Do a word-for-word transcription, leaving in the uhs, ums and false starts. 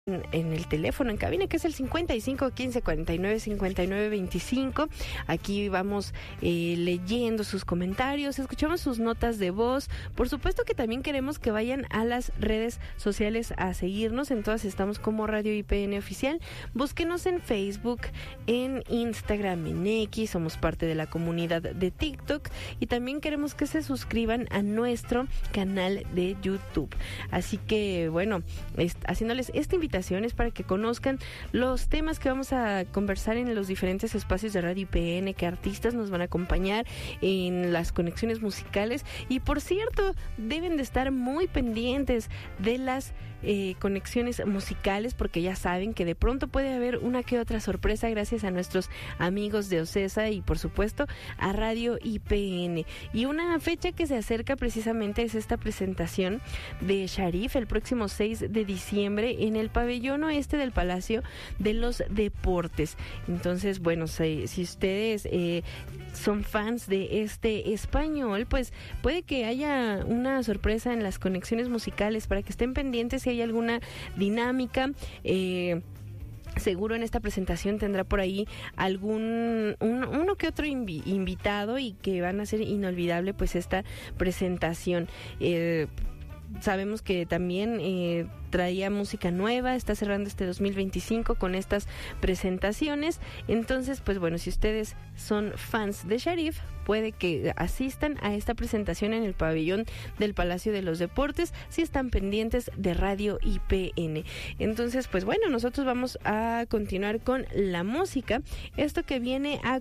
En, en el teléfono en cabina, que es el cincuenta y cinco quince cuarenta y nueve cincuenta y nueve veinticinco. Aquí vamos eh, leyendo sus comentarios, escuchamos sus notas de voz. Por supuesto que también queremos que vayan a las redes sociales a seguirnos. En todas estamos como Radio I P N Oficial. Búsquenos en Facebook, en Instagram, en X. Somos parte de la comunidad de TikTok y también queremos que se suscriban a nuestro canal de YouTube. Así que bueno, es, haciéndoles esta invitación es para que conozcan los temas que vamos a conversar en los diferentes espacios de Radio I P N, qué artistas nos van a acompañar en las conexiones musicales. Y por cierto, deben de estar muy pendientes de las eh, conexiones musicales, porque ya saben que de pronto puede haber una que otra sorpresa gracias a nuestros amigos de OCESA y por supuesto a Radio I P N. Y una fecha que se acerca precisamente es esta presentación de Sharif el próximo seis de diciembre en el pabellón oeste del Palacio de los Deportes. Entonces, bueno, si, si ustedes eh, son fans de este español, pues puede que haya una sorpresa en las conexiones musicales para que estén pendientes si hay alguna dinámica. Eh, Seguro en esta presentación tendrá por ahí algún un, uno que otro invi, invitado y que van a ser inolvidable pues esta presentación. Eh, Sabemos que también eh, traía música nueva, está cerrando este dos mil veinticinco con estas presentaciones. Entonces, pues bueno, si ustedes son fans de Sharif, puede que asistan a esta presentación en el pabellón del Palacio de los Deportes, si están pendientes de Radio I P N. Entonces, pues bueno, nosotros vamos a continuar con la música. Esto que viene a